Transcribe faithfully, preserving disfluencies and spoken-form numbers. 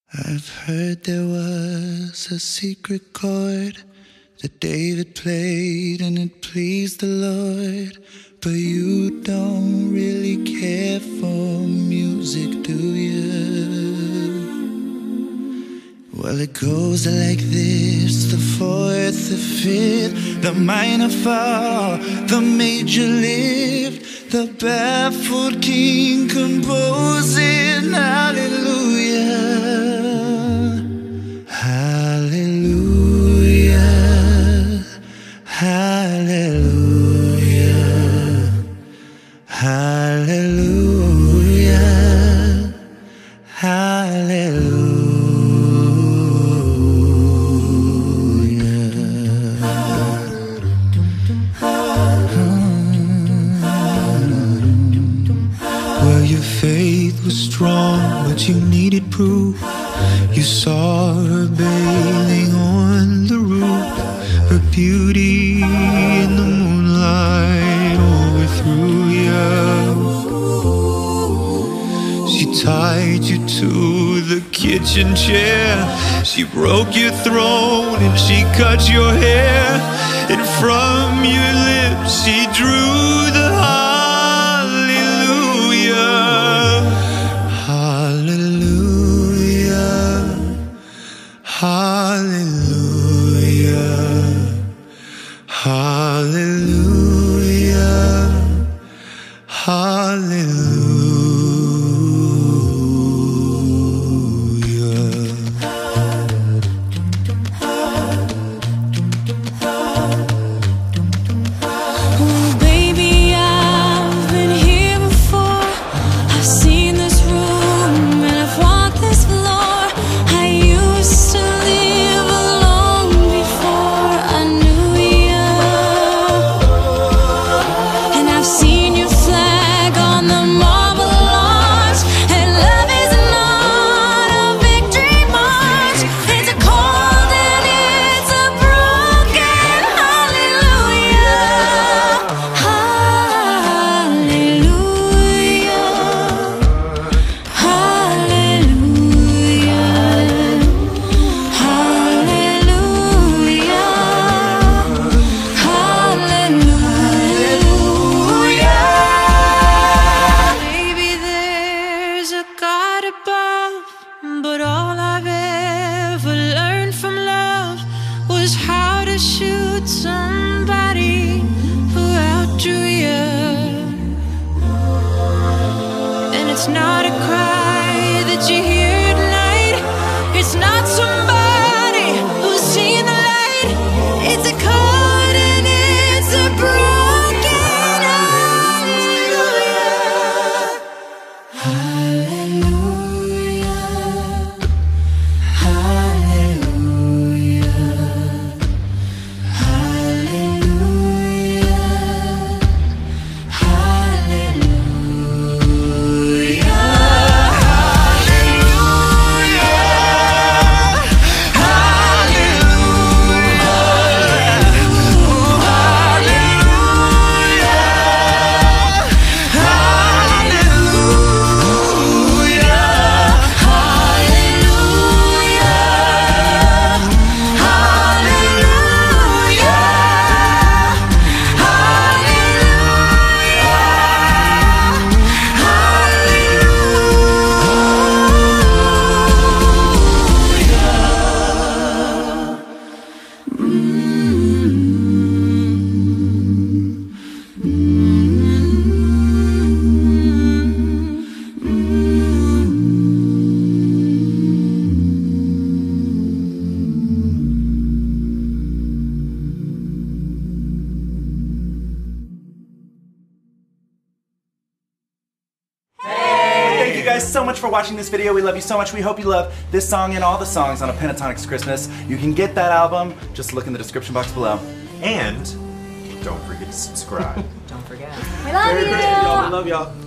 I've heard there was a secret chord that David played and it pleased the Lord. But you don't really care for music, do you? Well, it goes like this: the fourth, the fifth, the minor fall, the major lift, the baffled king composing hallelujah, hallelujah, hallelujah, hallelujah, hallelujah. Well, your faith was strong, but you needed proof. You saw her bathing on the roof, her beauty in the moonlight overthrew you. She tied you to the kitchen chair, she broke your throne and she cut your hair, and from your lips she drew the hallelujah, Oh, baby, I've been here before. I've seen this room and I've walked this floor. I used to live alone before I knew you, and I've seen your flag on the marble arch. And love is not a victory march, it's a cold and it's a broken hallelujah, hallelujah, hallelujah, hallelujah, hallelujah. Maybe there's a God above, but all I've ever learned from love was how to shoot somebody who outdrew you. And it's not a cry that you hear tonight, it's not somebody who's seen the light, it's a chord and it's a broken hallelujah, hallelujah, hallelujah, hallelujah, hallelujah. Thank you guys so much for watching this video. We love you so much. We hope you love this song and all the songs on A Pentatonix Christmas. You can get that album. Just look in the description box below. And don't forget to subscribe. Don't forget. We love you. We love y'all.